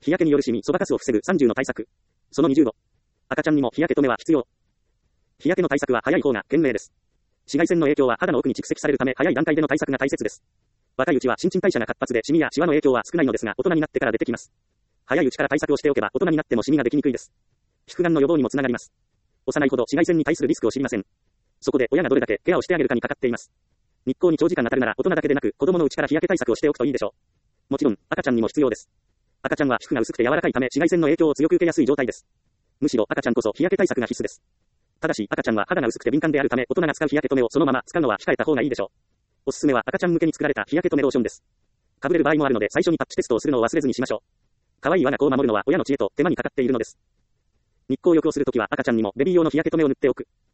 日焼けによるシミ、そばかすを防ぐ30の対策。その25。赤ちゃんにも日焼け止めは必要。日焼けの対策は早い方が賢明です。紫外線の影響は肌の奥に蓄積されるため早い段階での対策が大切です。若いうちは新陳代謝が活発でシミやシワの影響は少ないのですが大人になってから出てきます。早いうちから対策をしておけば大人になってもシミができにくいです。皮膚がんの予防にもつながります。幼いほど紫外線に対するリスクを知りません。そこで親がどれだけケアをしてあげるかにかかっています。日光に長時間当たるなら大人だけでなく子供のうちから日焼け対策をしておくといいでしょう。もちろん赤ちゃんにも必要です。赤ちゃんは皮膚が薄くて柔らかいため紫外線の影響を強く受けやすい状態です。むしろ赤ちゃんこそ日焼け対策が必須です。ただし赤ちゃんは肌が薄くて敏感であるため大人が使う日焼け止めをそのまま使うのは控えた方がいいでしょう。おすすめは赤ちゃん向けに作られた日焼け止めローションです。被れる場合もあるので最初にパッチテストをするのを忘れずにしましょう。可愛い我が子を守るのは親の知恵と手間にかかっているのです。日光浴をするときは赤ちゃんにもベビー用の日焼け止めを塗っておく。